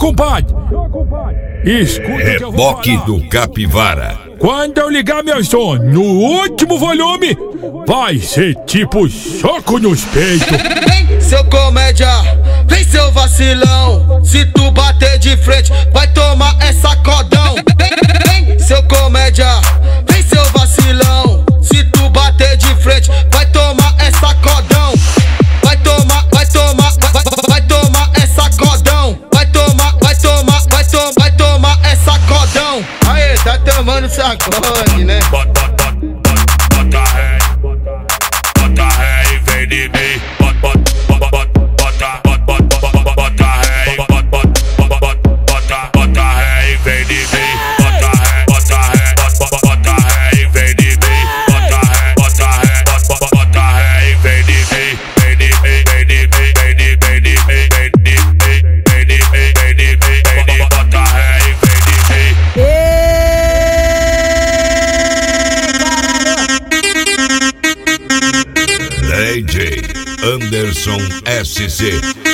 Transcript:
compadre. Escuta o que eu vou Reboque falar. do Capivara. Quando eu ligar meu som no último volume, vai ser tipo soco nos peitos. Vem, seu comédia, vem, seu vacilão. Se tu bater de frente, vai tomar essa codão. Vem, seu comédia, vem, seu vacilão. Se tu bater de frente, vai tomar essa codão. Vai tomar essa codão. Vai tomar essa codão. Aê, tá tomando sacode, né? Bota ré e vem de mim. Bota ré e vem de mim. Bota ré e vem de mim. Bota ré e vem de mim. Vem de mim, vem de mim, vem de mim, vem de mim, vem de mim, vem de mim, vem de mim, vem de mim. Bota ré e vem de mim. DJ Anderson SC.